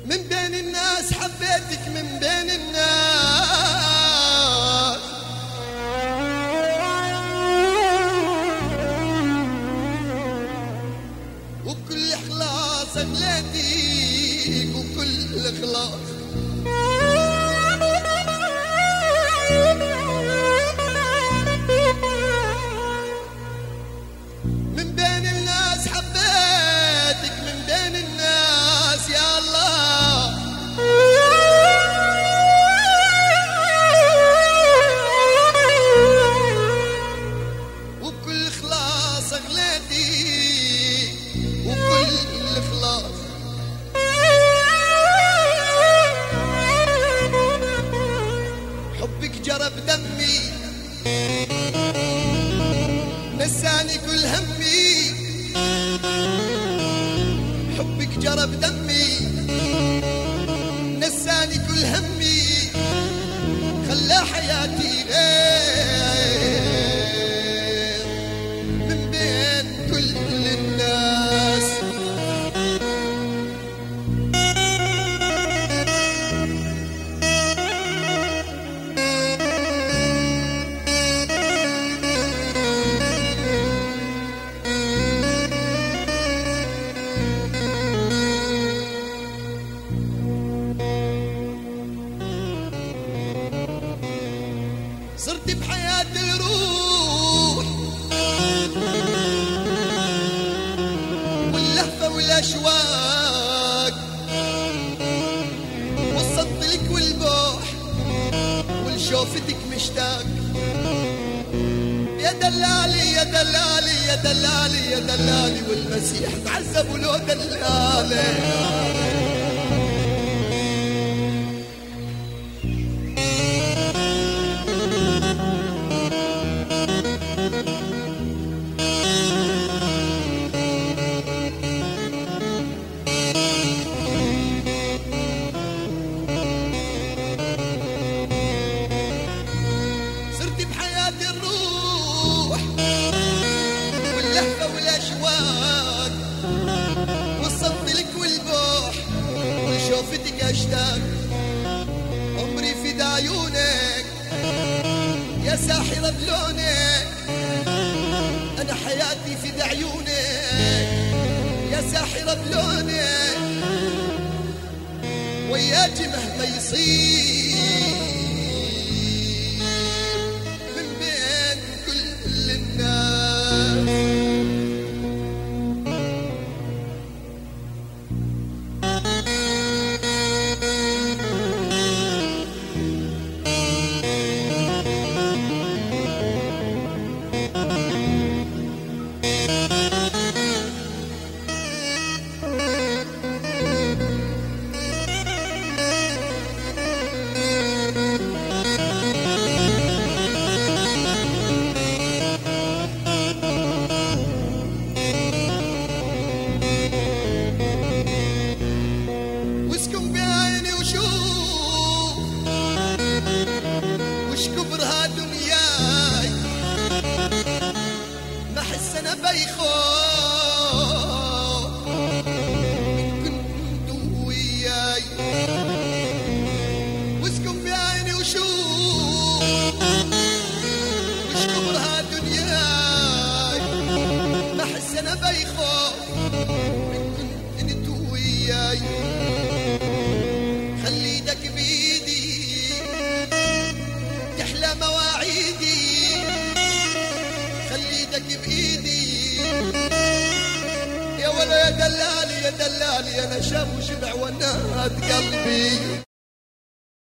من بين الناس حبيتك من بين الناس، وبكل إخلاص أغليتك وكل إخلاص. من بين الناس حبيتك من بين الناس يا الله، وبكل إخلاص أغليتك وكل إخلاص. حبك جرى بدمي نساني كل همي، حبك جرى بدمي نساني كل همي، خلى حياتي غير من بين كل الناس. صرت بحياتي الروح واللهفة والأشواق، وصلت لك والبوح ولشوفتك مشتاق. يا دلالي يا دلالي يا دلالي يا دلالي، والمسيح تعذب ولو دلالي. بحياتي الروح واللهفة والأشواق، وصلت لك والبوح ولشوفتك أشتاق. عمري في عيونك يا ساحرة بلونك، أنا حياتي في عيونك يا ساحرة بلونك، وياك مهما يصير وش كبرها دنياي، ما احس انا بيخوف من كنت وياي. واسكن بعيني وشوف وش كبرها دنياي، ما احس انا بيخوف من كنت وياي. خلي ايدك بيدي تحلى مواعيدي، خلي ايدك بايدي يا ولا يا دلالي يا دلالي، انا شاب وشبع ونات قلبي.